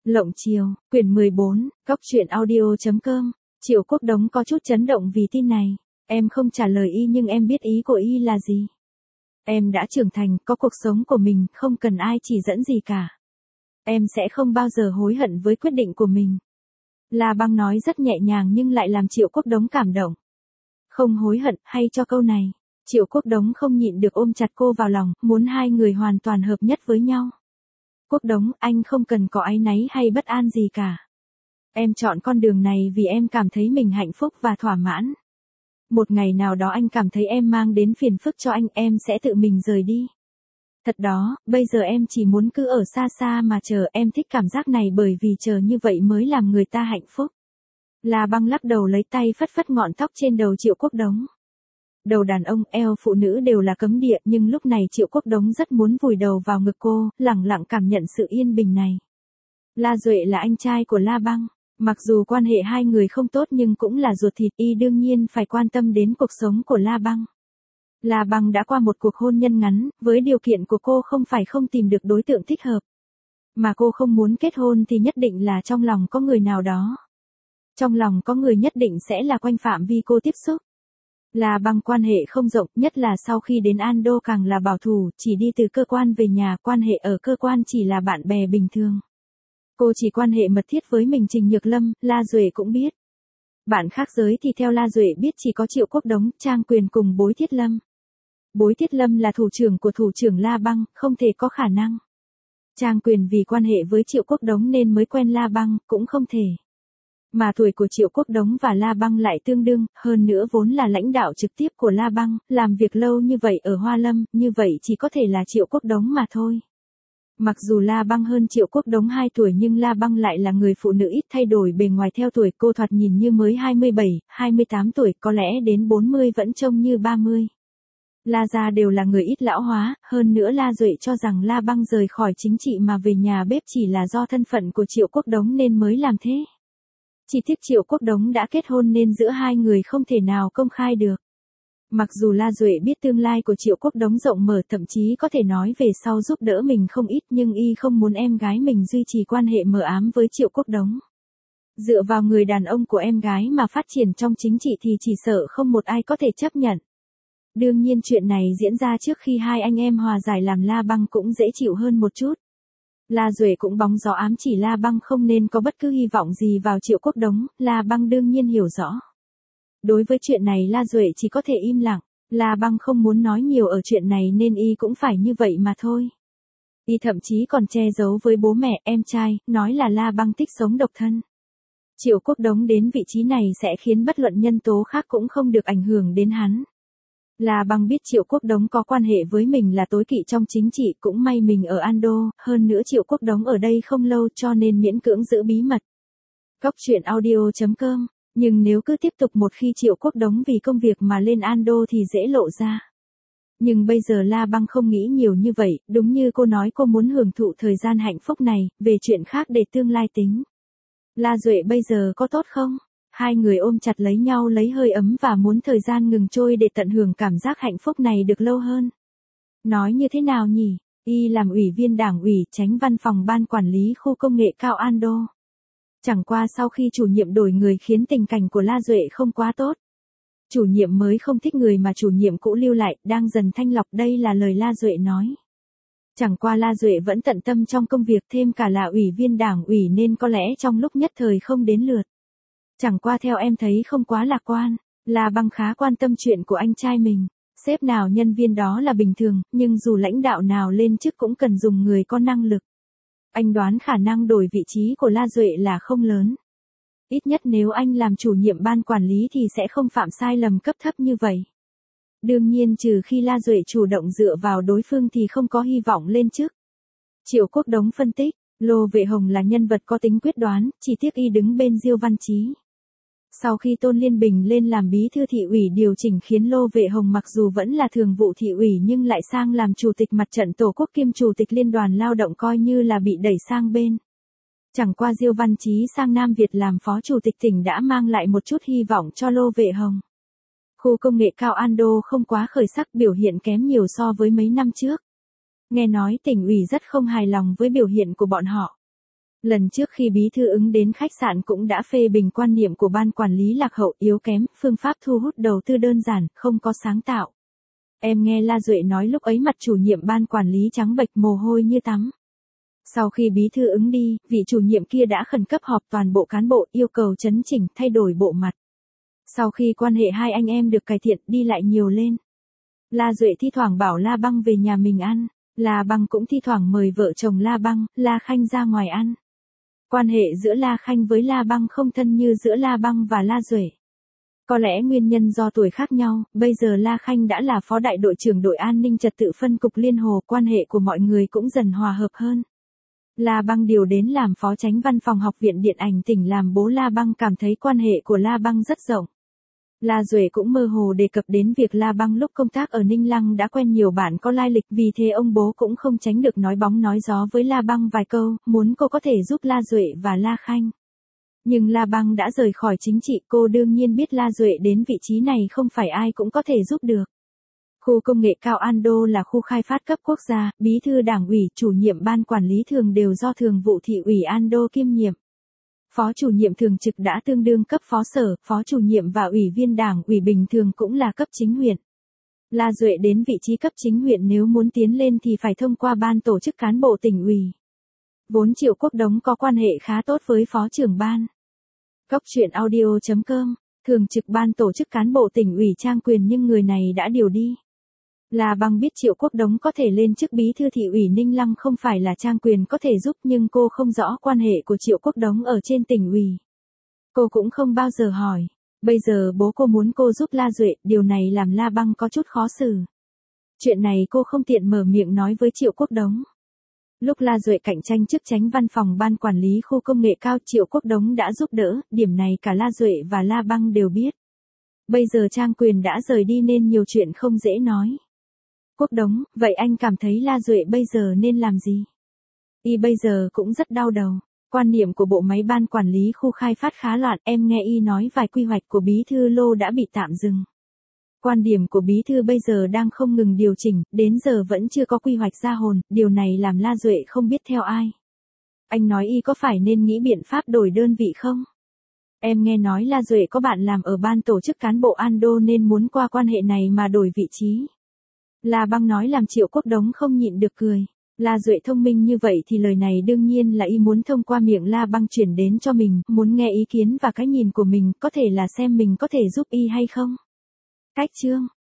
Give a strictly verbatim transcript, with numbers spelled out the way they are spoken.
Lộng Chiều, quyển mười bốn, góc truyện audio chấm com. Triệu Quốc Đống có chút chấn động vì tin này. Em không trả lời y nhưng em biết ý của y là gì. Em đã trưởng thành, có cuộc sống của mình, không cần ai chỉ dẫn gì cả. Em sẽ không bao giờ hối hận với quyết định của mình. La Băng nói rất nhẹ nhàng nhưng lại làm Triệu Quốc Đống cảm động. Không hối hận, hay cho câu này. Triệu Quốc Đống không nhịn được ôm chặt cô vào lòng, muốn hai người hoàn toàn hợp nhất với nhau. Quốc Đống, anh không cần có áy náy hay bất an gì cả. Em chọn con đường này vì em cảm thấy mình hạnh phúc và thỏa mãn. Một ngày nào đó anh cảm thấy em mang đến phiền phức cho anh, em sẽ tự mình rời đi. Thật đó, bây giờ em chỉ muốn cứ ở xa xa mà chờ, em thích cảm giác này bởi vì chờ như vậy mới làm người ta hạnh phúc. La Băng lắc đầu lấy tay phất phất ngọn tóc trên đầu Triệu Quốc Đống. Đầu đàn ông, eo phụ nữ đều là cấm địa, nhưng lúc này Triệu Quốc Đống rất muốn vùi đầu vào ngực cô, lẳng lặng cảm nhận sự yên bình này. La Duệ là anh trai của La Băng. Mặc dù quan hệ hai người không tốt nhưng cũng là ruột thịt, y đương nhiên phải quan tâm đến cuộc sống của La Băng. La Băng đã qua một cuộc hôn nhân ngắn, với điều kiện của cô không phải không tìm được đối tượng thích hợp. Mà cô không muốn kết hôn thì nhất định là trong lòng có người nào đó. Trong lòng có người nhất định sẽ là quanh phạm vi cô tiếp xúc. La Băng quan hệ không rộng, nhất là sau khi đến Ando càng là bảo thủ, chỉ đi từ cơ quan về nhà, quan hệ ở cơ quan chỉ là bạn bè bình thường. Cô chỉ quan hệ mật thiết với mình Trình Nhược Lâm, La Duệ cũng biết. Bạn khác giới thì theo La Duệ biết chỉ có Triệu Quốc Đống, Trang Quyền cùng Bối Thiết Lâm. Bối Thiết Lâm là thủ trưởng của thủ trưởng La Băng, không thể có khả năng. Trang Quyền vì quan hệ với Triệu Quốc Đống nên mới quen La Băng, cũng không thể. Mà tuổi của Triệu Quốc Đống và La Băng lại tương đương, hơn nữa vốn là lãnh đạo trực tiếp của La Băng, làm việc lâu như vậy ở Hoa Lâm, như vậy chỉ có thể là Triệu Quốc Đống mà thôi. Mặc dù La Băng hơn Triệu Quốc Đống hai tuổi nhưng La Băng lại là người phụ nữ ít thay đổi bề ngoài theo tuổi, cô thoạt nhìn như mới hai mươi bảy, hai mươi tám tuổi, có lẽ đến bốn mươi vẫn trông như ba mươi. La gia đều là người ít lão hóa, hơn nữa La Duệ cho rằng La Băng rời khỏi chính trị mà về nhà bếp chỉ là do thân phận của Triệu Quốc Đống nên mới làm thế. Chỉ tiếc Triệu Quốc Đống đã kết hôn nên giữa hai người không thể nào công khai được. Mặc dù La Duệ biết tương lai của Triệu Quốc Đống rộng mở, thậm chí có thể nói về sau giúp đỡ mình không ít, nhưng y không muốn em gái mình duy trì quan hệ mờ ám với Triệu Quốc Đống. Dựa vào người đàn ông của em gái mà phát triển trong chính trị thì chỉ sợ không một ai có thể chấp nhận. Đương nhiên chuyện này diễn ra trước khi hai anh em hòa giải làm La Băng cũng dễ chịu hơn một chút. La Duệ cũng bóng gió ám chỉ La Băng không nên có bất cứ hy vọng gì vào Triệu Quốc Đống, La Băng đương nhiên hiểu rõ. Đối với chuyện này La Duệ chỉ có thể im lặng, La Băng không muốn nói nhiều ở chuyện này nên y cũng phải như vậy mà thôi. Y thậm chí còn che giấu với bố mẹ, em trai, nói là La Băng thích sống độc thân. Triệu Quốc Đống đến vị trí này sẽ khiến bất luận nhân tố khác cũng không được ảnh hưởng đến hắn. La Băng biết Triệu Quốc Đống có quan hệ với mình là tối kỵ trong chính trị, cũng may mình ở Ando, hơn nữa Triệu Quốc Đống ở đây không lâu cho nên miễn cưỡng giữ bí mật. Góc truyện audio chấm com. Nhưng nếu cứ tiếp tục một khi Triệu Quốc Đống vì công việc mà lên Ando thì dễ lộ ra. Nhưng bây giờ La Băng không nghĩ nhiều như vậy, đúng như cô nói cô muốn hưởng thụ thời gian hạnh phúc này, về chuyện khác để tương lai tính. La Duệ bây giờ có tốt không? Hai người ôm chặt lấy nhau lấy hơi ấm và muốn thời gian ngừng trôi để tận hưởng cảm giác hạnh phúc này được lâu hơn. Nói như thế nào nhỉ? Y làm ủy viên đảng ủy, tránh văn phòng ban quản lý khu công nghệ cao Ando. Chẳng qua sau khi chủ nhiệm đổi người khiến tình cảnh của La Duệ không quá tốt. Chủ nhiệm mới không thích người mà chủ nhiệm cũ lưu lại, đang dần thanh lọc, đây là lời La Duệ nói. Chẳng qua La Duệ vẫn tận tâm trong công việc, thêm cả là ủy viên đảng ủy nên có lẽ trong lúc nhất thời không đến lượt. Chẳng qua theo em thấy không quá lạc quan, La Băng khá quan tâm chuyện của anh trai mình. Sếp nào nhân viên đó là bình thường, nhưng dù lãnh đạo nào lên chức cũng cần dùng người có năng lực. Anh đoán khả năng đổi vị trí của La Duệ là không lớn. Ít nhất nếu anh làm chủ nhiệm ban quản lý thì sẽ không phạm sai lầm cấp thấp như vậy. Đương nhiên trừ khi La Duệ chủ động dựa vào đối phương thì không có hy vọng lên chức. Triệu Quốc Đống phân tích, Lô Vệ Hồng là nhân vật có tính quyết đoán, chỉ tiếc y đứng bên Diêu Văn Chí. Sau khi Tôn Liên Bình lên làm bí thư thị ủy điều chỉnh khiến Lô Vệ Hồng mặc dù vẫn là thường vụ thị ủy nhưng lại sang làm chủ tịch mặt trận Tổ quốc kiêm chủ tịch Liên đoàn Lao động, coi như là bị đẩy sang bên. Chẳng qua Diêu Văn Chí sang Nam Việt làm phó chủ tịch tỉnh đã mang lại một chút hy vọng cho Lô Vệ Hồng. Khu công nghệ cao Ando không quá khởi sắc, biểu hiện kém nhiều so với mấy năm trước. Nghe nói tỉnh ủy rất không hài lòng với biểu hiện của bọn họ. Lần trước khi bí thư ứng đến khách sạn cũng đã phê bình quan niệm của ban quản lý lạc hậu yếu kém, phương pháp thu hút đầu tư đơn giản, không có sáng tạo. Em nghe La Duệ nói lúc ấy mặt chủ nhiệm ban quản lý trắng bệch mồ hôi như tắm. Sau khi bí thư ứng đi, vị chủ nhiệm kia đã khẩn cấp họp toàn bộ cán bộ yêu cầu chấn chỉnh thay đổi bộ mặt. Sau khi quan hệ hai anh em được cải thiện đi lại nhiều lên. La Duệ thi thoảng bảo La Băng về nhà mình ăn, La Băng cũng thi thoảng mời vợ chồng La Băng, La Khanh ra ngoài ăn. Quan hệ giữa La Khanh với La Băng không thân như giữa La Băng và La Duệ. Có lẽ nguyên nhân do tuổi khác nhau, bây giờ La Khanh đã là phó đại đội trưởng đội an ninh trật tự phân cục Liên Hồ, quan hệ của mọi người cũng dần hòa hợp hơn. La Băng điều đến làm phó chánh văn phòng học viện điện ảnh tỉnh làm bố La Băng cảm thấy quan hệ của La Băng rất rộng. La Duệ cũng mơ hồ đề cập đến việc La Băng lúc công tác ở Ninh Lăng đã quen nhiều bạn có lai lịch, vì thế ông bố cũng không tránh được nói bóng nói gió với La Băng vài câu, muốn cô có thể giúp La Duệ và La Khanh. Nhưng La Băng đã rời khỏi chính trị, cô đương nhiên biết La Duệ đến vị trí này không phải ai cũng có thể giúp được. Khu công nghệ cao Ando là khu khai phát cấp quốc gia, bí thư đảng ủy, chủ nhiệm ban quản lý thường đều do thường vụ thị ủy Ando kiêm nhiệm. Phó chủ nhiệm thường trực đã tương đương cấp phó sở, phó chủ nhiệm và ủy viên đảng ủy bình thường cũng là cấp chính huyện. La Duệ đến vị trí cấp chính huyện nếu muốn tiến lên thì phải thông qua ban tổ chức cán bộ tỉnh ủy. Vốn Triệu Quốc Đống có quan hệ khá tốt với phó trưởng ban. Cốc truyện audio chấm com, thường trực ban tổ chức cán bộ tỉnh ủy Trang Quyền nhưng người này đã điều đi. La Băng biết Triệu Quốc Đống có thể lên chức bí thư thị ủy Ninh Lăng không phải là Trang Quyền có thể giúp, nhưng cô không rõ quan hệ của Triệu Quốc Đống ở trên tỉnh ủy. Cô cũng không bao giờ hỏi. Bây giờ bố cô muốn cô giúp La Duệ, điều này làm La Băng có chút khó xử. Chuyện này cô không tiện mở miệng nói với Triệu Quốc Đống. Lúc La Duệ cạnh tranh chức chánh văn phòng ban quản lý khu công nghệ cao, Triệu Quốc Đống đã giúp đỡ, điểm này cả La Duệ và La Băng đều biết. Bây giờ Trang Quyền đã rời đi nên nhiều chuyện không dễ nói. Quốc Đống, vậy anh cảm thấy La Duệ bây giờ nên làm gì? Y bây giờ cũng rất đau đầu. Quan niệm của bộ máy ban quản lý khu khai phát khá loạn, em nghe Y nói vài quy hoạch của bí thư Lô đã bị tạm dừng. Quan điểm của bí thư bây giờ đang không ngừng điều chỉnh, đến giờ vẫn chưa có quy hoạch ra hồn, điều này làm La Duệ không biết theo ai. Anh nói Y có phải nên nghĩ biện pháp đổi đơn vị không? Em nghe nói La Duệ có bạn làm ở ban tổ chức cán bộ Ando nên muốn qua quan hệ này mà đổi vị trí. La Băng nói làm Triệu Quốc Đống không nhịn được cười. La Duệ thông minh như vậy thì lời này đương nhiên là Y muốn thông qua miệng La Băng chuyển đến cho mình, muốn nghe ý kiến và cái nhìn của mình, có thể là xem mình có thể giúp Y hay không. Cách chương